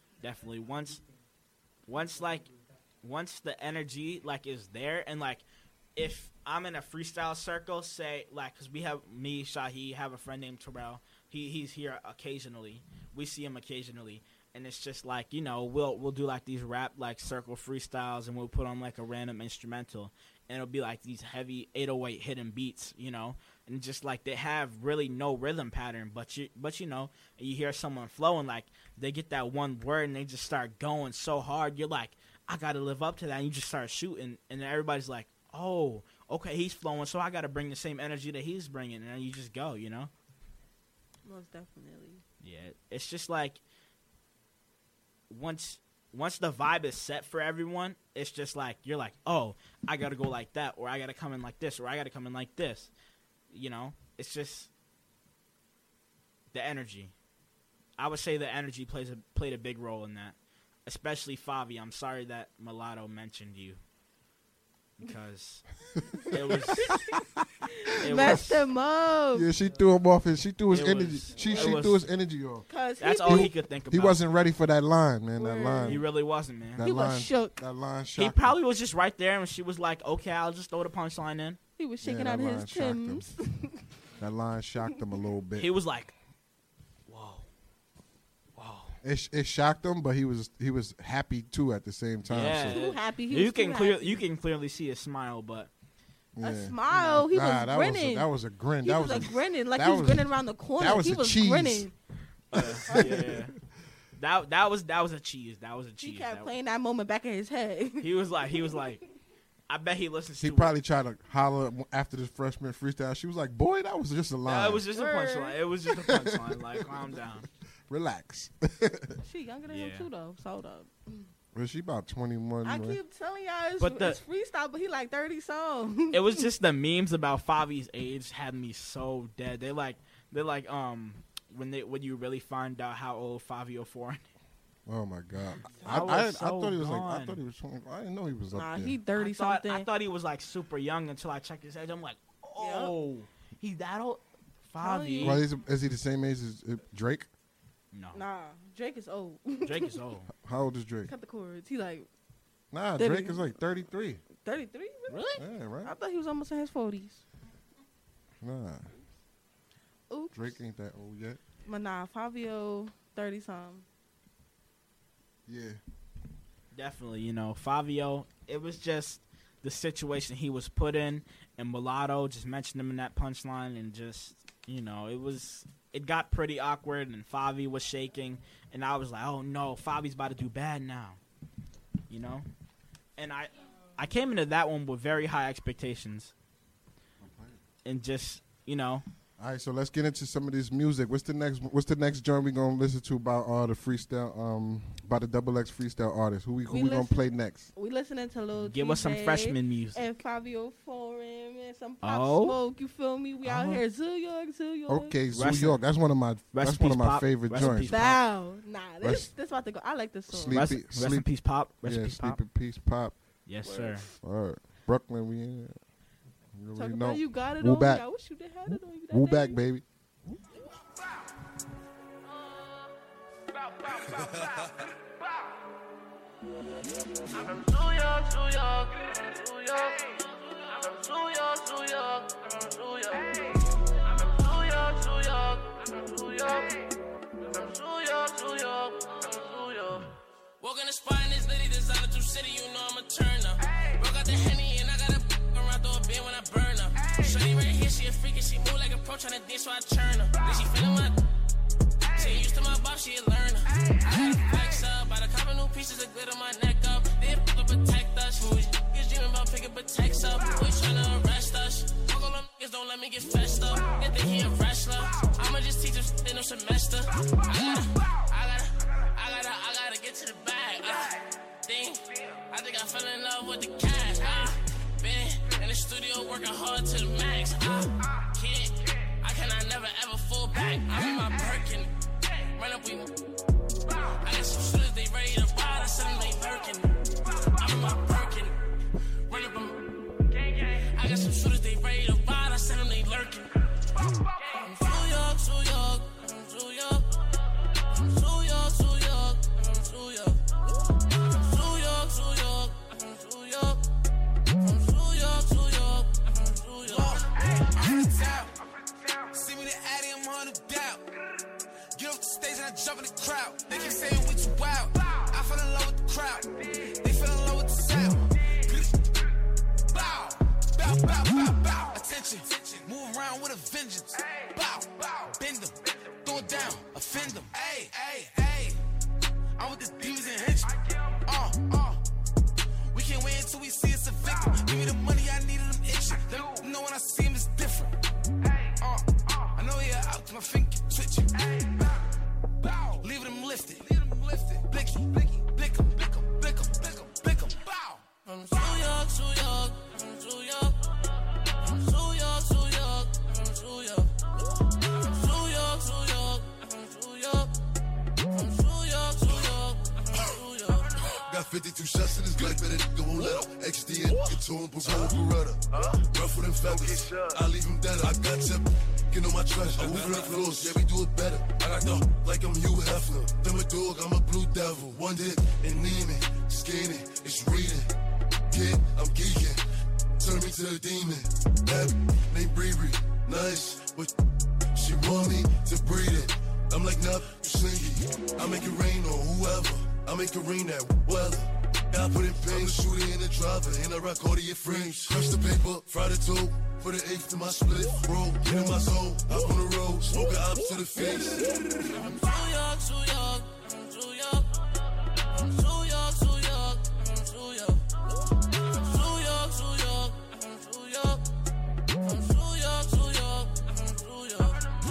Once the energy like is there, and like if I'm in a freestyle circle, say like, because we have me, Shahi, have a friend named Terrell. He's here occasionally. We see him occasionally, and it's just like, you know, we'll do like these rap like circle freestyles, and we'll put on like a random instrumental, and it'll be like these heavy 808 hidden beats, you know, and just like they have really no rhythm pattern, but you know, you hear someone flowing, like they get that one word and they just start going so hard, you're like, I gotta live up to that, and you just start shooting, and then everybody's like, oh, okay, he's flowing, so I gotta bring the same energy that he's bringing, and then you just go, you know. Most definitely. Yeah, it's just like once the vibe is set for everyone, it's just like you're like, oh, I gotta go like that, or I gotta come in like this, or I gotta come in like this. You know, it's just the energy. I would say the energy played a big role in that, especially Favi. I'm sorry that Mulatto mentioned you, because it messed him up. Yeah, she threw him off, and she threw his energy. She threw his energy off. That's all he could think about. He wasn't ready for that line, man. That line. He really wasn't, man. He was shook. That line shocked He probably was just right there, and she was like, "Okay, I'll just throw the punchline in." He was shaking out his Timbs. That line shocked him a little bit. He was like, "Whoa." It shocked him, but he was happy too at the same time. Yeah, too happy. You can clearly see his smile, but a smile. He was grinning. That was a grin. He was grinning like he was grinning around the corner. That was he a was cheese. grinning. Yeah. That was a cheese. That was a cheese. He kept playing that moment back in his head. He was like, I bet he listens to it. He probably tried to holler after the freshman freestyle. She was like, boy, that was just a line. No, it was just a punchline. It was just a punchline. Like, calm down. Relax. She younger than him too, though. So up. Well, she about 21. I keep telling y'all it's freestyle, but he like 30 songs. It was just the memes about Favi's age had me so dead. They're like when you really find out how old Fabio Foreign. Oh my God! I thought he was like, I thought he was 20. I didn't know he was up there. He 30 something. I thought he was like super young until I checked his age. I'm like, oh, he's that old. Favi. Well, is he the same age as Drake? No. Nah, Drake is old. Drake is old. How old is Drake? Cut the cords. He like. Nah, Drake is like 33. 33? Really? Yeah, right. I thought he was almost in his 40s. Nah. Oops. Drake ain't that old yet. But nah, Fabio 30 something. Yeah. Definitely, you know, Fabio, it was just the situation he was put in, and Mulatto just mentioned him in that punchline, and just, you know, it got pretty awkward, and Favi was shaking, and I was like, oh no, Favi's about to do bad now, you know? And I came into that one with very high expectations, and just, you know. All right, so let's get into some of this music. What's the next joint we gonna listen to about the freestyle, by the XX freestyle artists? Who we gonna play next? We listening to Lil Give us some freshman music. And Fabio Foreign and some Pop Smoke. You feel me? We out here, Zoo York. Okay, Zoo York. That's one of my favorite joints. Wow, this about to go. I like this song. Rest in peace, Pop. Rest in peace, Sleep in peace, Pop. Yes, sir. All right, Brooklyn, we in. You Talk know. about you got it Woo on back. me. I wish you did have it on you. Woo back, baby. Walk in the spot in this litty designer through city, you know I'm a turner. Broke out the Henny and I got a around through a bin when I burn her. Shorty right here, she a freak and she move like a pro tryna dish, so I churn her. Then she feelin' my she ain't used to my boss, she a learner. I gotta flex up, by the couple new pieces of glitter my neck up. They to protect us. Who's dreaming about picking protects up? Who's tryna arrest us? Fuck all them niggas, don't let me get fessed up. They think he a wrestler. I'ma just teach him in no semester. I gotta get to the bag. I think I fell in love with the cash. Been in the studio working hard to the max. Kid, I cannot never ever fall back. I'm in my Birkin. Run up, I got some shooters, they ready to ride. I said them they lurking. I'm in my Birkin. Run up, I got some shooters, they ready to ride. I said them they lurking. I'm New York, New York, New York. I'm New York, New York, New York. New York, New York, New York. From New York, New York, New York. I'm in town. See me the Addy, I'm on the doubt. Get off the stage and I jump in the crowd. They keep saying we too wild. I fell in love with the crowd. They fell in love with the sound. Bow, bow, bow, bow, bow. Attention, move around with a vengeance. Bow, bend them, throw it down, offend them. Hey, hey, hey. I'm with the demons and hench. We can't wait until we see us a victim. Give me the money, I needed them itching. Let them know when I see him it's different. I know you're out, my finger twitching. Leave them lifted. Blicky, blicky, blick 'em, blick 'em, blick 'em, blick 'em, blick 'em. Bow. From New York, New York, New York. From New York, New York, New York. From New York, New York, New York. From New York, New York, New York. Got 52 shots in this Glock, better nigga won't let him. XD and get to him, put on Beretta. Rough with them feathers, I leave him dead. I got tip, get on my trash. I'm moving the floors, yeah, we do it better. I got the like I'm Hugh Hefner. Them a dog, I'm a blue devil. One hit, and Neiman, skinny, it's reading. Kid, I'm geeking, turn me to a demon. That named Bree, nice, but she want me to breed it. I'm like, nah, you slingy. I make it rain on whoever. I make it rain that weather. I put in pain, shooter in the driver, and I rock all of your frames. Crush the paper, fry the toe, for the eighth to my split. Roll, get in my zone, hop on the road, smoke it up to the face. From New York, New York, New York. From New York, New York, New York. From New York, New York, New York. From New York, New York, New York.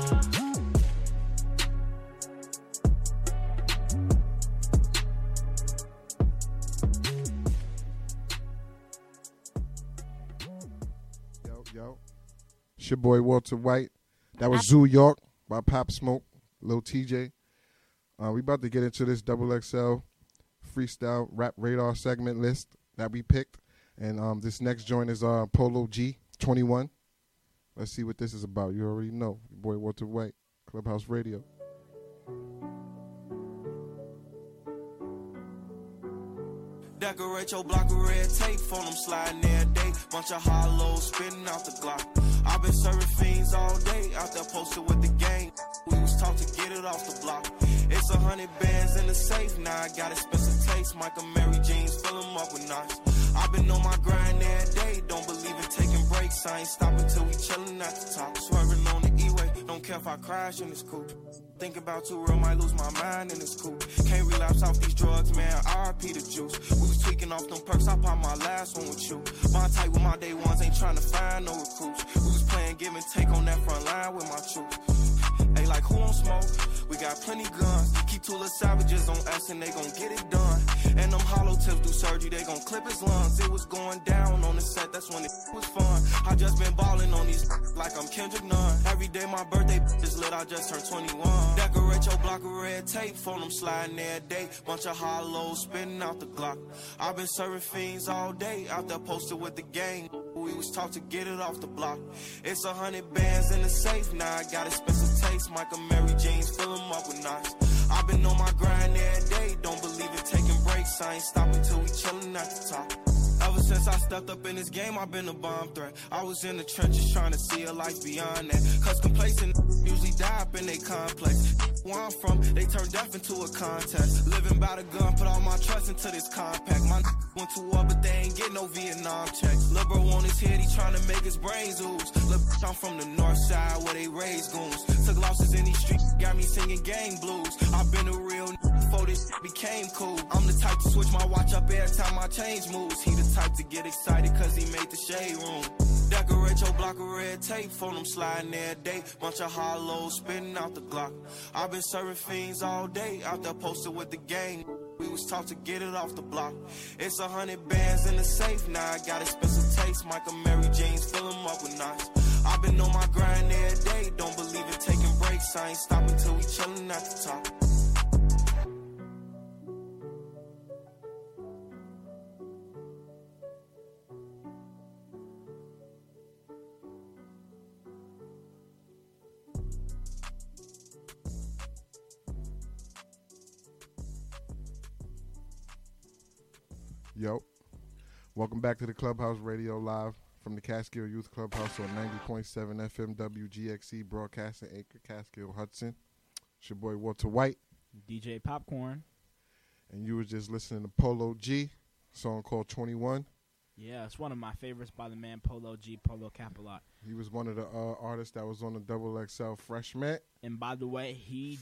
Yo. It's your boy Walter White. That was Zoo York by Pop Smoke, Lil TJ. We about to get into this XXL freestyle rap radar segment list that we picked. And this next joint is Polo G 21. Let's see what this is about. You already know. Your boy Walter White, Clubhouse Radio. Decorate your block with red tape, phone them sliding every day. Bunch of hollows spitting out the Glock. I've been serving fiends all day, out there posted with the gang. We was taught to get it off the block. It's 100 bands in the safe, now I got expensive taste. Michael Mary jeans, fill them up with knots. I've been on my grind every day, don't believe in taking breaks. I ain't stopping till we chillin' at the top. Swerving on the E-way, don't care if I crash in this coupe. Think about too real, might lose my mind in this coupe. Can't relapse off these drugs, man, RIP the juice. We was tweaking off them perks, I popped my last one with you. My type with my day ones, ain't trying to find no recruits. We was playing give and take on that front line with my troops. Hey, like who on smoke? We got plenty guns. Keep two little savages on us and they gon' get it done. And them hollow tips do surgery, they gon' clip his lungs. It was going down on the set, that's when it was fun. I just been ballin' on these like I'm Kendrick Nunn. Every day my birthday is lit, I just turned 21. Decorate your block of red tape, phone them sliding every day. Bunch of hollows spitting out the Glock. I've been serving fiends all day, out there posted with the gang. We was taught to get it off the block. It's 100 bands in the safe, now I got expensive taste. Michael Mary jeans, fill them up with knots. I've been on my grind every day, don't believe in taking breaks. I ain't stopping till we chillin' at the top. Ever since I stepped up in this game, I've been a bomb threat. I was in the trenches trying to see a life beyond that. Cause complacent usually die up in they complex. Where I'm from, they turn death into a contest. Living by the gun, put all my trust into this compact. My went to war, but they ain't get no Vietnam checks. Lil' bro on his head, he trying to make his brains ooze. Lil' I'm from the north side where they raise goons. Took losses in these streets, got me singing gang blues. I've been a real before this became cool. I'm the type to switch my watch up every time my change moves. He the type to get excited cause he made the shade room. Decorate your block of red tape, phone them sliding every day. Bunch of hollows spitting out the Glock. I've been serving fiends all day, out there posted with the gang. We was taught to get it off the block. It's 100 bands in the safe, now I got expensive taste. Michael Mary jeans, fill them up with knots. I've been on my grind every day, don't believe in taking breaks. I ain't stopping till we chillin' at the top. Yo, welcome back to the Clubhouse Radio Live from the Catskill Youth Clubhouse on 90.7 FM WGXC broadcasting anchor Catskill Hudson. It's your boy Walter White, DJ Popcorn, and you were just listening to Polo G, song called 21. Yeah, it's one of my favorites by the man Polo G, Polo Capalot. He was one of the artists that was on the XXL Freshman. And by the way, he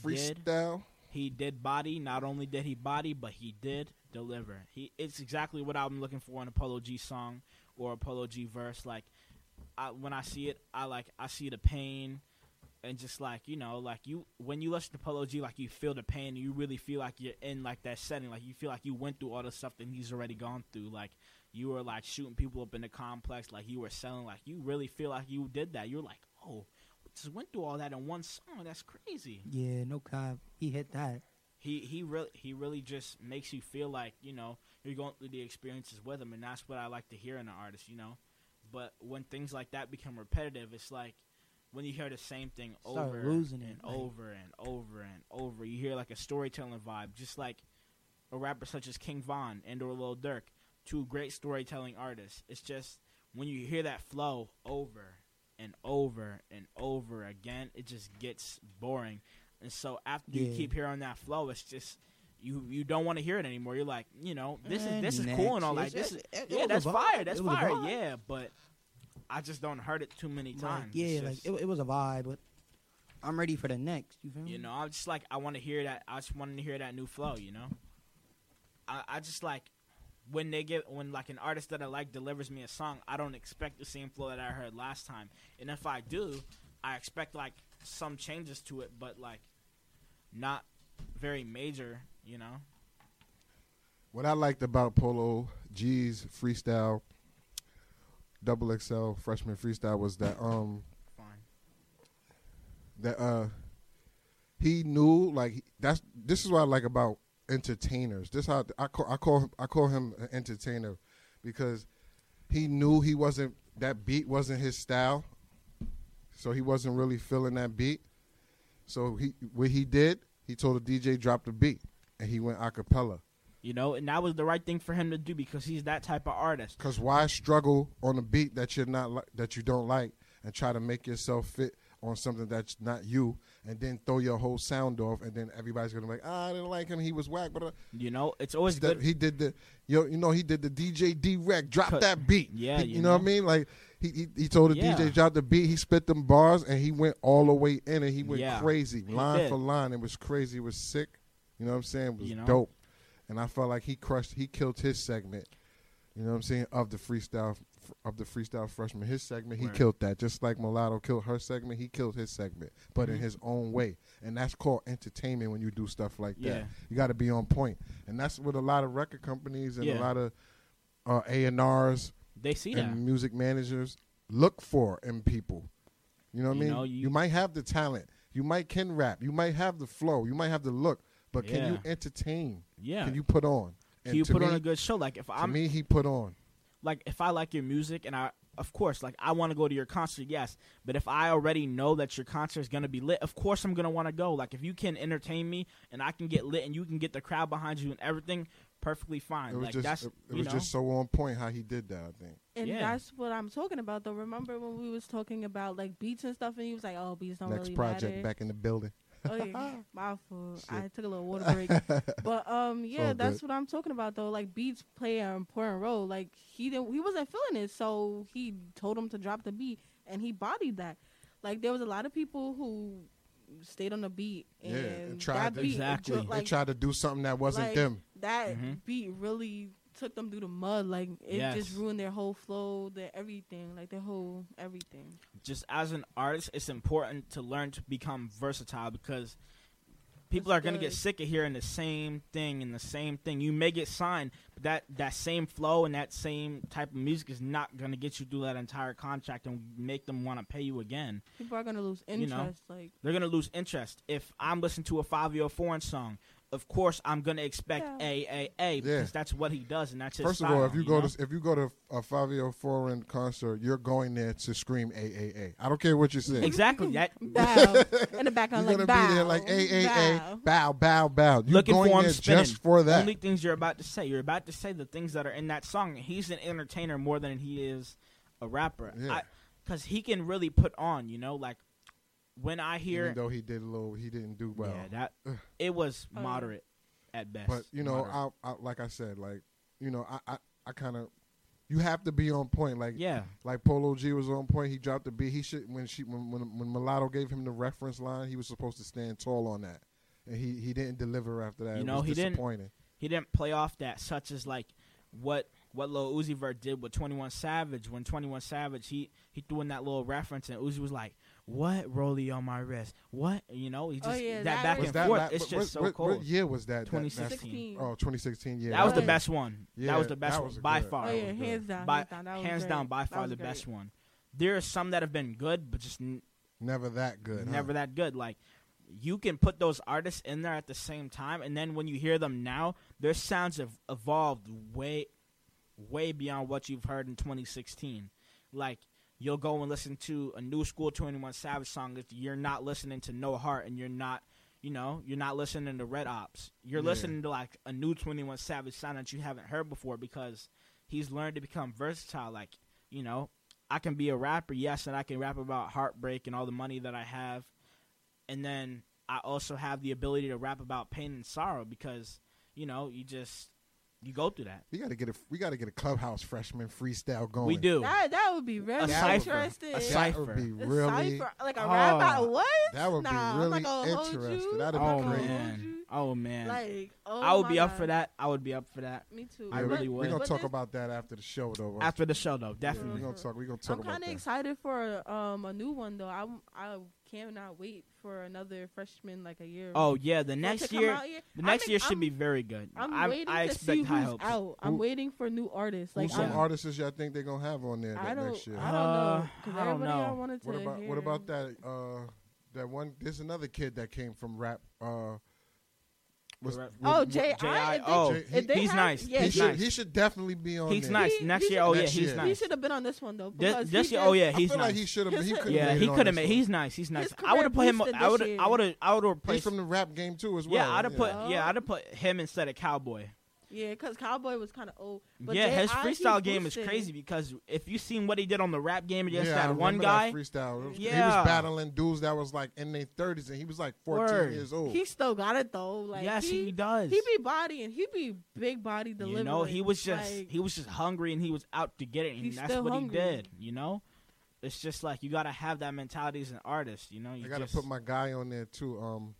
did body. Not only did he body, but he did deliver. It's exactly what I'm looking for in a Polo G song or a Polo G verse. Like, when I see it, I see the pain, and just like, you know, like when you listen to Polo G, like you feel the pain, and you really feel like you're in like that setting. Like you feel like you went through all the stuff that he's already gone through. Like you were like shooting people up in the complex, like you were selling. Like you really feel like you did that. You're like, oh, we just went through all that in one song. That's crazy. Yeah, no cap. He hit that. He really just makes you feel like, you know, you're going through the experiences with him, and that's what I like to hear in an artist, you know. But when things like that become repetitive, it's like when you hear the same thing over and over and over and over. You hear like a storytelling vibe, just like a rapper such as King Von and or Lil Durk, two great storytelling artists. It's just when you hear that flow over and over and over again, it just gets boring. And so after you keep hearing that flow, it's just you don't want to hear it anymore. You're like, you know, this is cool and all that. That's fire. That's fire. Yeah, but I just don't heard it too many times. It was a vibe, but I'm ready for the next. You feel me? You know, I'm just like, I want to hear that. I just wanted to hear that new flow. You know, I just like when like an artist that I like delivers me a song, I don't expect the same flow that I heard last time. And if I do, I expect like some changes to it, but like not very major, you know. What I liked about Polo G's freestyle, XXL freshman freestyle, was that he knew, like, this is what I like about entertainers. This how I call him an entertainer, because he knew that beat wasn't his style, so he wasn't really feeling that beat. So what he did, he told the DJ drop the beat, and he went a cappella. You know, and that was the right thing for him to do, because he's that type of artist. Because why struggle on a beat that you don't like, and try to make yourself fit on something that's not you, and then throw your whole sound off, and then everybody's gonna be like, I didn't like him, he was whack. But you know, it's always good. He did the he did the DJ D-Rec, drop that beat. Yeah, you know what I mean? Like he told the DJ drop the beat, he spit them bars, and he went all the way in, and he went crazy, line for line. It was crazy. It was sick. You know what I'm saying? It was dope. And I felt like he killed his segment. You know what I'm saying? Of the freestyle freshman, his segment, he killed that. Just like Mulatto killed her segment, he killed his segment, but in his own way. And that's called entertainment when you do stuff like that. You got to be on point. And that's what a lot of record companies and a lot of A&Rs they see and that. Music managers look for in people. You know what I mean? You might have the talent. You might can rap. You might have the flow. You might have the look. But can you entertain? Yeah. Can you put on? Can you put on a good show? Like if I'm, to me, he put on. Like if I like your music and of course, like I want to go to your concert, yes. But if I already know that your concert is gonna be lit, of course I'm gonna want to go. Like if you can entertain me and I can get lit and you can get the crowd behind you and everything, perfectly fine. It was like just, it was just so on point how he did that. I think. And that's what I'm talking about, though. Remember when we was talking about like beats and stuff, and he was like, "Oh, beats don't Next really project matter." back in the building. Oh yeah, my fault. I took a little water break. But yeah, that's what I'm talking about though. Like beats play an important role. Like he wasn't feeling it, so he told him to drop the beat, and he bodied that. Like there was a lot of people who stayed on the beat and tried that beat, they tried to do something that wasn't them. That beat really took them through the mud. Like it just ruined their whole flow, their everything, like their whole everything. Just as an artist, it's important to learn to become versatile because people are going to get sick of hearing the same thing and the same thing. You may get signed, but that same flow and that same type of music is not going to get you through that entire contract and make them want to pay you again. People are going to lose interest. You know? Like they're going to lose interest. If I'm listening to a Fabio Foreign song, of course I'm going to expect AAA because that's what he does and that's his First style, of all, if you go to a Fabio Foreign concert, you're going there to scream AAA. I don't care what you say. Exactly. That bow in the background, you're like gonna bow, be there like AAA, bow, bow, bow. You're looking going for him there spinning. just for that. Only things you're about to say. You're about to say the things that are in that song. He's an entertainer more than he is a rapper. Because he can really put on. You know, like when I hear, even though he didn't do well. Yeah, it was moderate. At best. But, you know, I like I said, like, you know, I kind of, you have to be on point. Like, like Polo G was on point. He dropped the beat. He should, when Mulatto gave him the reference line, he was supposed to stand tall on that. And he didn't deliver after that. You know, it was disappointing. He didn't play off that, such as like what Lil Uzi Vert did with 21 Savage. When 21 Savage, he threw in that little reference, and Uzi was like, "What? Rollie on my wrist? What?" You know, he just that back and forth. It's just so cool. What year was that? 2016. 2016. Yeah, that was the best one. Yeah, that was the best one by far. Oh yeah, hands down. Hands down, by far the best one. There are some that have been good, but just never that good. Never that good. Like you can put those artists in there at the same time, and then when you hear them now, their sounds have evolved way beyond what you've heard in 2016. Like, you'll go and listen to a new school 21 Savage song. You're not listening to No Heart, and you're not listening to Red Ops. You're listening to, like, a new 21 Savage sound that you haven't heard before because he's learned to become versatile. Like, you know, I can be a rapper, yes, and I can rap about heartbreak and all the money that I have. And then I also have the ability to rap about pain and sorrow because, you know, you go through that. We gotta get a Clubhouse freshman freestyle going. We do. That would be really interesting. A cipher. That would be really like a rap battle. What? That would be really interesting. That'd be crazy. Oh man. Like, I would be up for that. I would be up for that. Me too. I really would. We're gonna talk about that after the show, though. After the show, though, definitely. We're gonna talk I'm about that. I'm kind of excited for a new one though. I cannot wait for another freshman like a year. Oh yeah, the next year. The next year should be very good. I'm waiting to see who's out. I'm waiting for new artists. Like who's some artists y'all think they're gonna have on there next year? I don't know. I don't know. I wanted to hear. What about that? That one. There's another kid that came from rap. J.I. He's nice. Yeah, he should definitely be on. He's there. nice. Next year, he's nice. He should have been on this one though. This year, he's nice. Like he should have. He could have made. He's nice. He's nice. I would have put him. I would have replaced. He's from the rap game too, as well. Yeah, I'd have put him instead of Cowboy. Yeah, because Cowboy was kind of old. But yeah, his J.I., freestyle he game is boosted. crazy because if you seen what he did on the rap game against I that one remember guy, that freestyle. yeah, He was battling dudes that was like in their 30s, and he was like 14 years old. He still got it though. Like yes, he does. He be bodying. He be big body delivering. You know, he was just like, hungry and he was out to get it, and He's that's still what hungry. he did. You know, it's just like you gotta have that mentality as an artist. You know, I gotta put my guy on there too.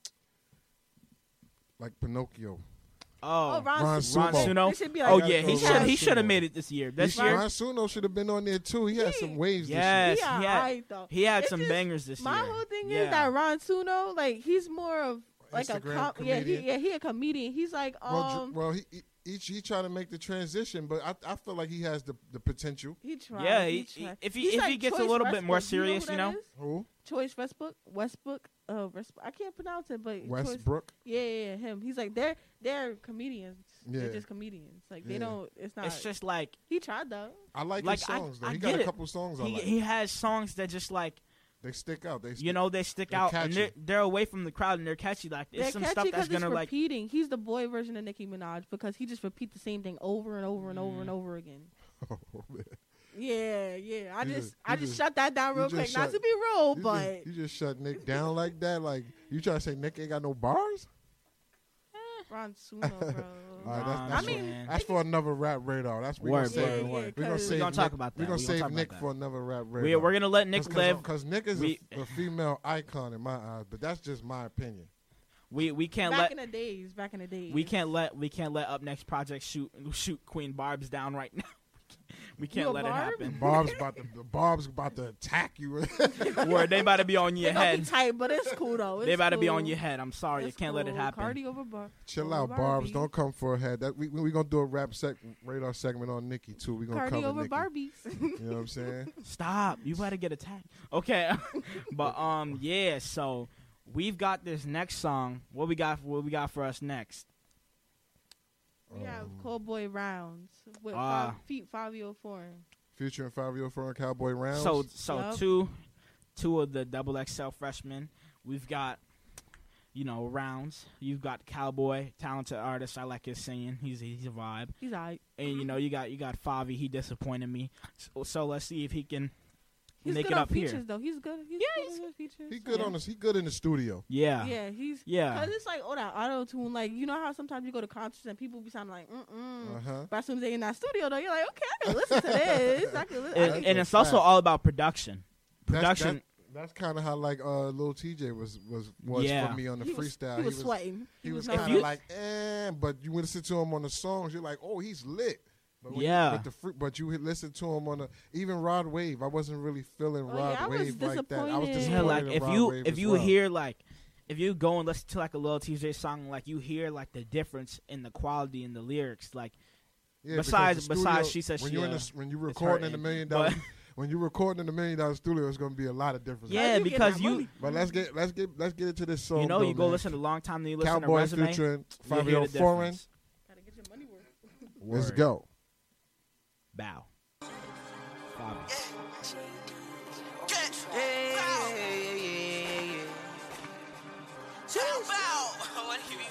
Like Pinocchio. Oh, Ron Suno. It should be like- Oh yeah, he should have made it this year. This year, Ron Suno should have been on there too. He had some waves. yes, this year. he had It's some just- bangers this My year. whole thing Yeah. is that Ron Suno, like he's more of like Instagram he comedian. a comedian. He's like Well, he tried to make the transition, but I feel like he has the potential. he tried. Yeah, he he- tried. if he- He's if like he gets a Choice little bit more Westbrook. serious, who you that know? is? Who? Choice Westbrook. I can't pronounce it, but Choice- Westbrook? Yeah, him. He's like they're comedians. Yeah. They're just comedians. Like they Yeah. don't. It's not. It's just like he tried though. I like his songs though. I He get got a it. couple songs I like. He has songs that just like They stick out. They stick they're out, and catchy. they're away from the crowd and they're catchy. Like They're it's some catchy stuff that's because gonna it's like. repeating. He's the boy version of Nicki Minaj because he just repeat the same thing over and over and over and over again. Oh, man. Yeah. I You just just- shut that down you real just quick. Not shut- to be rude, You but just, you just shut Nick down like that. Like you try to say Nick ain't got no bars. Ron Suno, bro. All right, I mean, that's for another rap radar. That's we Word, gonna save. word. We're gonna We save. gonna talk Nick- about that. We're gonna We gonna save talk about Nick that. for another rap radar. We're gonna let Nick live. because Nick is a female icon in my eyes, but that's just my opinion. We can't back let in the days. we can't let Up Next Project shoot Queen Barb's down right now. We can't You a let it Barb? happen. Bob's about to attack you. Where they about to be on your They gonna be head. tight, but it's cool though. They It's about to be cool. on your head. I'm sorry, It's you can't let it cool. happen. Cardi over Bar. Chill over out, Barb's. Barbies. Don't come for her head. That we gonna do a rap radar segment on Nicki too. We gonna Cardi cover over Nicki. Barbies. You know what I'm saying? Stop. You better get attacked. Okay. But yeah, so we've got this next song. What we got for us next? We have Cold Boy Rounds with Fabio Foreign. Future and Fabio for Cowboy Rounds. So Yep. two of the XXL freshmen. We've got Rounds. You've got Cowboy, talented artist. I like his singing. He's a vibe. He's alright. And you got Favi. He disappointed me. So let's see if he can He's make good it on up features here. though. He's good. He's good on features. He good on this. He good in the studio. Yeah. Yeah, because it's like all that auto tune. Like you know how sometimes you go to concerts and people be sounding like but as soon as they in that studio though, you're like, okay, I can listen to this. I can listen. And it's also all about production. That's kind of how like Lil TJ was Yeah. for me on the He was- freestyle. he was sweating. He was not- kind of like, but you listen to him on the songs, you're like, oh, he's lit. But when Yeah. but you listen to him on even Rod Wave. I wasn't really feeling Rod yeah, I was Wave like that. I was disappointed. disappointed Yeah, like in if Rod you Wave if as you well. hear like if you go and listen to like a Lil TJ song, like you hear like the difference in the quality in the lyrics, like Yeah, besides because the studio- she said when she you're when you're recording in the $1 million when you're recording in the $1 million studio, it's going to be a lot of difference. Yeah, because But let's get into this song. you though, go man. listen to Long Time, then you listen Cowboy to Resume. featuring you hear Fabio the Foreign. difference. Let's Word. go. Bow. Fabi. What do you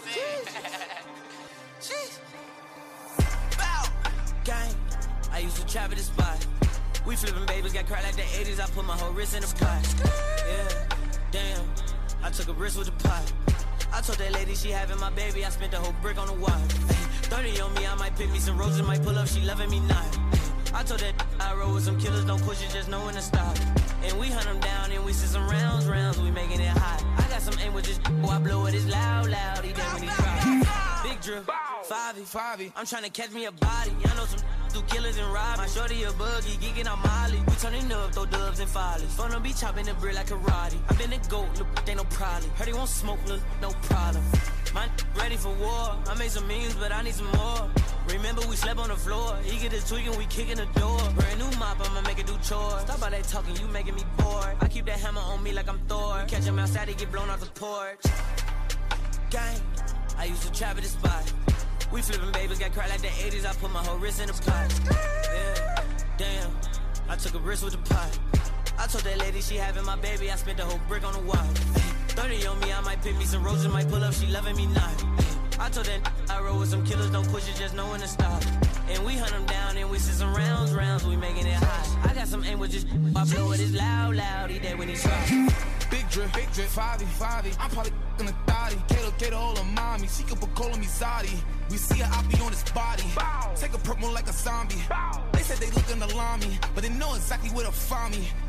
Gang, I used to trap at the spot. We flipping babies, got cracked like the 80s. I put my whole wrist in the pot. Yeah, damn. I took a risk with the pot. I told that lady she having my baby. I spent the whole brick on the watch. 30 on me, I might pick me some roses, might pull up. She loving me not. I told that I roll with some killers, don't push it, just know when to stop. And we hunt them down and we sit some rounds, we making it hot. I got some aim with this, boy, I blow it, it's loud. He dead when he drop. Big drip, Favi. I'm trying to catch me a body. I know some do killers and rob. My shorty a buggy, geeking on Molly. We turning up, throw dubs and follies. Fun be chopping the brick like karate. I been a goat, look, they no probably. Heard he won't smoke, look, no problem. My ready for war. I made some millions, but I need some more. Remember we slept on the floor. He get his tweaking, we kicking the door. Brand new mop, I'ma make it do chores. Stop all that talking, you making me bored. I keep that hammer on me like I'm Thor. Catch him outside, he get blown off the porch. Gang, I used to trap at the spot. We flipping babies, got cracked like the 80s. I put my whole wrist in the pot. Yeah, damn. I took a risk with the pot. I told that lady she having my baby. I spent the whole brick on the watch. 30 on me, I might pick me some roses, might pull up. She loving me not. I told that I roll with some killers, don't push it, just know when to stop. And we hunt them down and we see some rounds, we making it hot. I got some aim with this, I blow it, it's loud, he dead when he drop. Big drip, 5 I'm probably in the thotty. Kato, hold on mommy. She can put coal on me, Zadi. We see her, I be on his body. Bow. Take a purple like a zombie. Bow. They said they looking to alarm me, but they know exactly where to find me.